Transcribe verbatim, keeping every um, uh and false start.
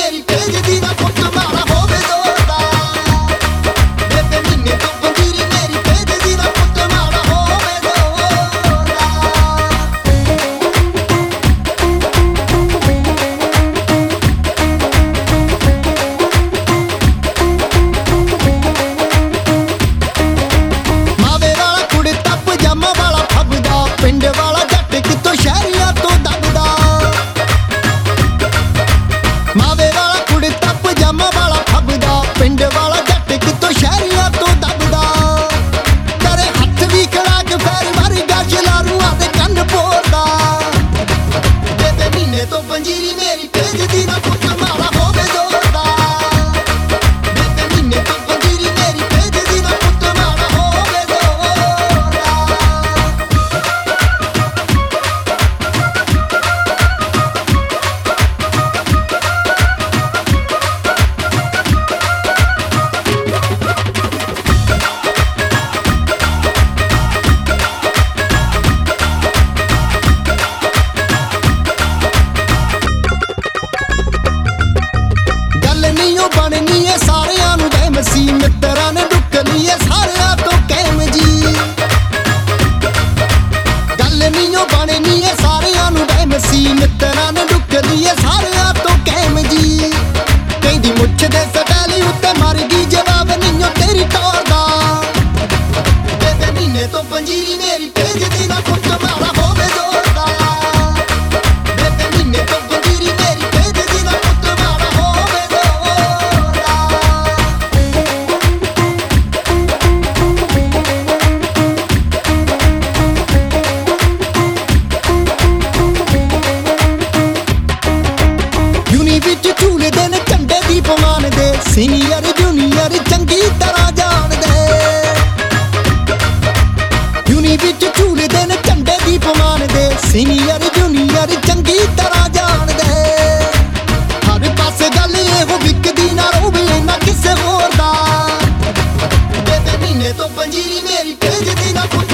मेरी भेजदी ना पुट माड़ा होवे जोरदार। बेबे महीने तो पंजीरी मेरी भेजदी ना पुट माड़ा होवे जोरदार। मावे वाला कुड़ता पजामा वाला फबदा, पिंड वाला जट कितों शहरिया तो दबदा। मावे वाला कुड़ता पजामा वाला फबदा, पिंड वाला जट कितों शहरिया तो दबदा। तेरे हथ भी खड़ा के पैर वर्गा शलारूआं दे कन्न पोरदा। बेबे महीने तो पंजीरी मेरी भेजदी ना पुट माड़ा होवे जोरदार। बेबे महीने तो पंजीरी मेरी भेजदी ना पुट माड़ा होवे जोरदार। गल नहीं ओ बननी है सारियां नूं वहम सी, मित्तरां ने डुक ली है सारियां तो कहम जी। गल नहीं ओ बननी है सारियां नूं वहम सी, मित्तरां ने डुक ली है सारियां तो कहम जी। कहंदी मुੱਛ दे सटैली उत्ते मर गई, जवाब नहीं ओ तेरी टोर दा। बेबे महीने तो पंजीरी मेरी भेजदी ना पुट माड़ा होवे जोरदार। बेबे महीने तो पंजीरी मेरी भेजदी ना पुट माड़ा होवे जोरदार। यूनी विच झूलदे ने झंडे दी पमान दे, सीनियर जूनियर चंगी तरह जाणदे। यूनी विच झूलदे ने झंडे दी पमान दे, सीनियर जूनियर चंगी तरह जाणदे। हर पासे गल एहो विकदी ना रोवे ना किसे होर दा। बेबे महीने तो पंजीरी मेरी भेजदी ना पुट